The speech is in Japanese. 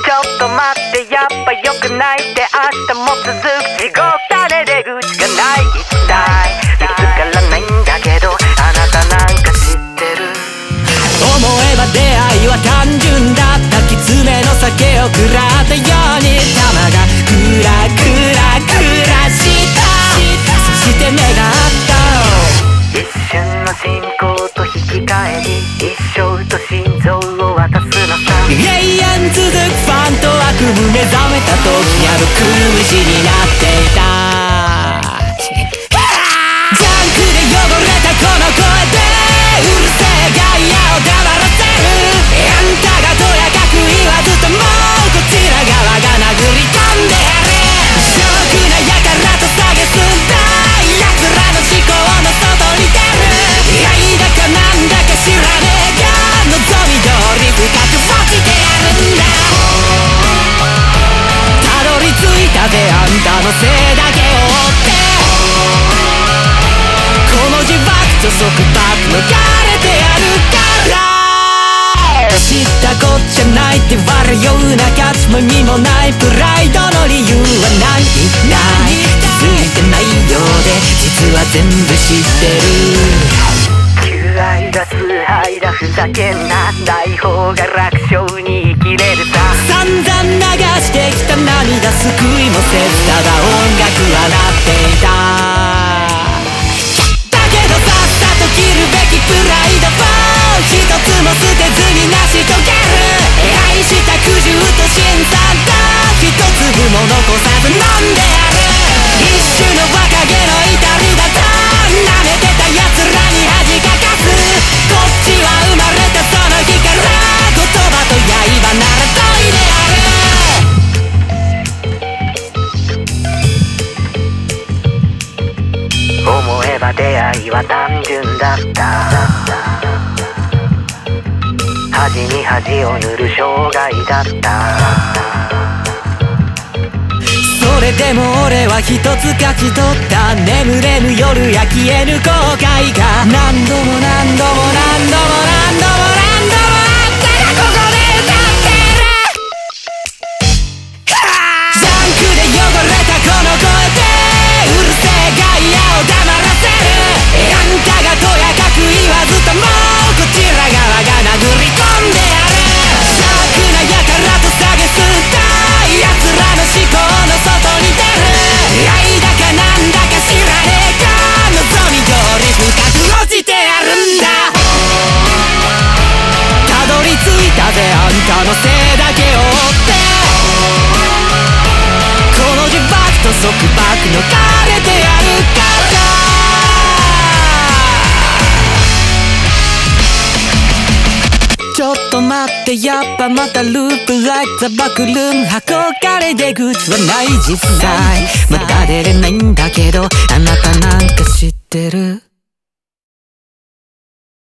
ちょっと待って、やっぱ良くないって、明日も続く地獄だね、出口がない。一体見つからないんだけど、あなたなんか知ってる？ 思えば出会いは単純だった。きつめの酒を食らったように玉がクラクラクラした。そして目が合った。 一瞬の進行と引き換えに一生と心臓を渡すのさ。 永遠続くファンと悪夢、目覚めた時あの苦しになっていた。ジャンクで汚れたこの声でうるせえガイアを黙らせる。あんたがとやかく言わずともこちら側が殴り込んでやる。ショックなやからと蔑んだ奴らの思考の外に出る。愛だかなんだか知らねえが望み通り深く落ちてやるんだ。たどり着いたぜあんたのせいだけを追って。この呪縛と束縛逃れてやるから。知ったこっちゃないって笑うような価値も意味もないプライドの理由はない気づいてないようで実は全部知ってる。 求愛だ崇拝だふざけんな、ない方が楽勝に生きれるさ。 散々流してきた涙救いもせずただ音楽は鳴っていた。だけどさっさと切るべきプライドを一つも捨てずに成し遂げる。愛した苦渋と辛酸と一粒も残さず飲んでやる。一種の若気の至りだと舐めてた奴らに恥かかす。こっちは生まれたその日から言葉と刃なら研いでやる。思えば出会いは単純だった。恥に恥を塗る生涯だった。 それでも俺は一つ勝ち取った。眠れぬ夜や消えぬ後悔が何度も何度も何度も何度も何度もあんたがここで歌ってる。ジャンクで汚れたこの声でうるせえガイアを黙らせる。あんたがとやかく言わずともこちら側が殴り込んでやる。ショックなやからと蔑んだ奴らの思考の外に出る。愛だかなんだか知らねえか望み通り深く落ちてやるんだ。たどり着いたぜあんたのせいだけを追って。この呪縛と束縛逃れてやるから。ちょっと待って、やっぱまたループ like the back room。 憧れ出口はない実際まだ出れないんだけど、あなたなんか知ってる？